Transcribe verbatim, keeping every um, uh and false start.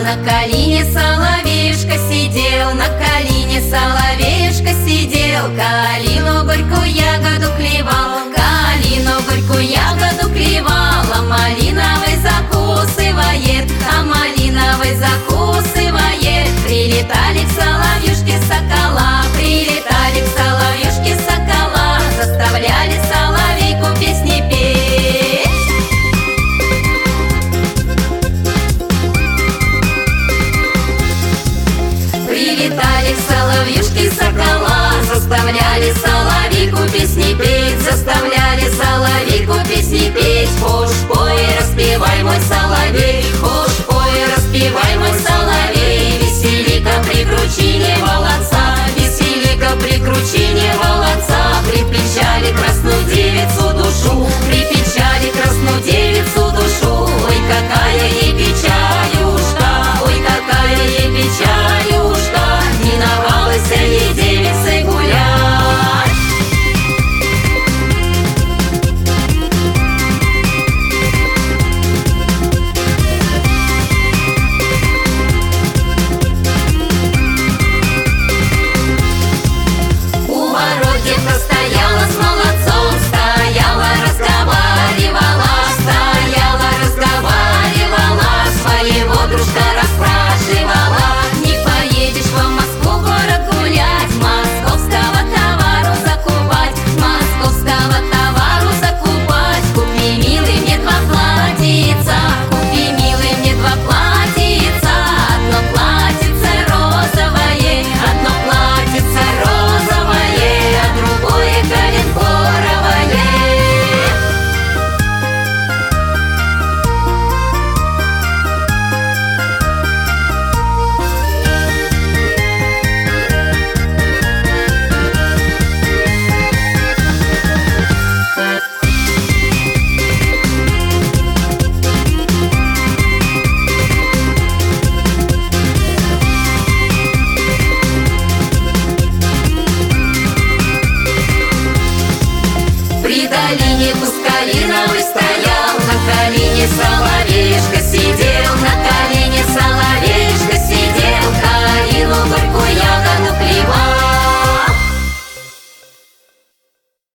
на калине соловеюшка сидел, на калине соловеюшка сидел, калину горькую ягоду клевал, калину горькую ягоду клевал, а малиновый закусывает, а малиновый закусывает. Прилетали к соловьюшке сокола, прилетали к соловьюшке сокола, заставляли соловейку песни петь. Прилетали к соловьюшке сокола, заставляли соловейку песни петь, заставляли соловейку песни петь. Хошь пой, распевай, мой соловей, хошь пой, распевай, мой соловей. Веселика при кручине волоца, веселика при кручине волоца. Припечали красную девицу душу, припечали красную девицу душу. Ой, какая ей печалюшка, ой, какая ей печалюшка. Миновалась ей девицей гулять. Стояла с молодцом, стояла, разговаривала, стояла, разговаривала, своего дружка расспрашивала. Не поедешь в Москву город гулять, московского товару закупать, московского товару закупать. Купи, милый, мне два платьица, купи, милый, мне два платьица. Одно платьице розовое, одно платьице розовое, а другое коленкоровое. При долине Тускалиновой стоял, на калине соловей